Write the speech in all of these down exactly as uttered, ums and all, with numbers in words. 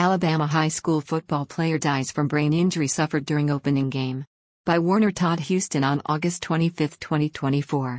Alabama high school football player dies from brain injury suffered during opening game. By Warner Todd Houston on August twenty-fifth, twenty twenty-four.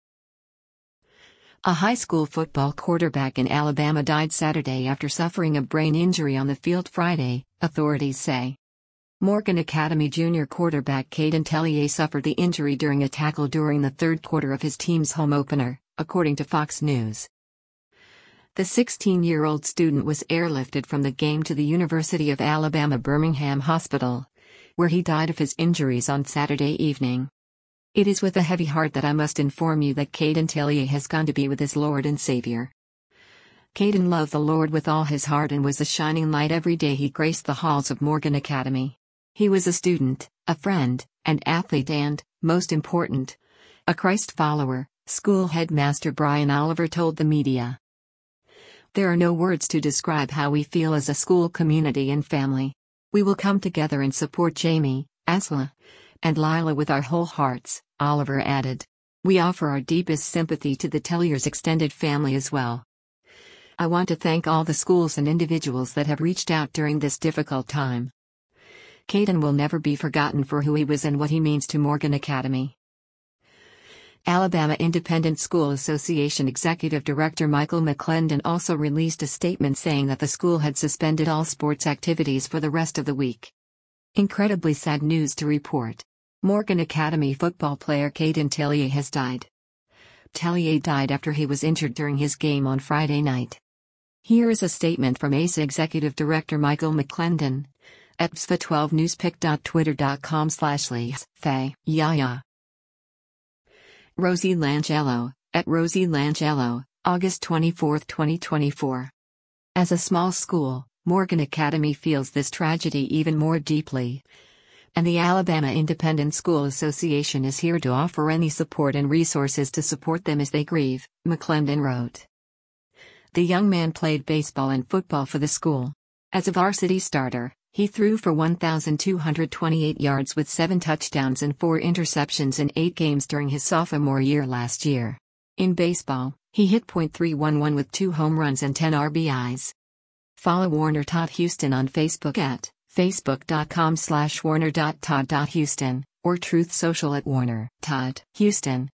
A high school football quarterback in Alabama died Saturday after suffering a brain injury on the field Friday, authorities say. Morgan Academy junior quarterback Caden Tellier suffered the injury during a tackle during the third quarter of his team's home opener, according to Fox News. The sixteen-year-old student was airlifted from the game to the University of Alabama Birmingham Hospital, where he died of his injuries on Saturday evening. It is with a heavy heart that I must inform you that Caden Tellier has gone to be with his Lord and Savior. Caden loved the Lord with all his heart and was a shining light every day he graced the halls of Morgan Academy. He was a student, a friend, an athlete and, most important, a Christ follower, school headmaster Brian Oliver told the media. There are no words to describe how we feel as a school community and family. We will come together and support Jamie, Asla, and Lila with our whole hearts, Oliver added. We offer our deepest sympathy to the Telliers' extended family as well. I want to thank all the schools and individuals that have reached out during this difficult time. Caden will never be forgotten for who he was and what he means to Morgan Academy. Alabama Independent School Association Executive Director Michael McClendon also released a statement saying that the school had suspended all sports activities for the rest of the week. Incredibly sad news to report. Morgan Academy football player Caden Tellier has died. Tellier died after he was injured during his game on Friday night. Here is a statement from A S A Executive Director Michael McClendon at S F A twelve newspick dot twitter dot com slash Lees, Faye, Yaya. Rosie Langello, at Rosie Langello, August twenty-fourth, twenty twenty-four. As a small school, Morgan Academy feels this tragedy even more deeply. And the Alabama Independent School Association is here to offer any support and resources to support them as they grieve, McClendon wrote. The young man played baseball and football for the school. As a varsity starter, he threw for one thousand two hundred twenty-eight yards with seven touchdowns and four interceptions in eight games during his sophomore year last year. In baseball, he hit point three one one with two home runs and ten R B Is. Follow Warner Todd Houston on Facebook at facebook dot com slash warner dot todd dot houston or Truth Social at Warner Todd Houston.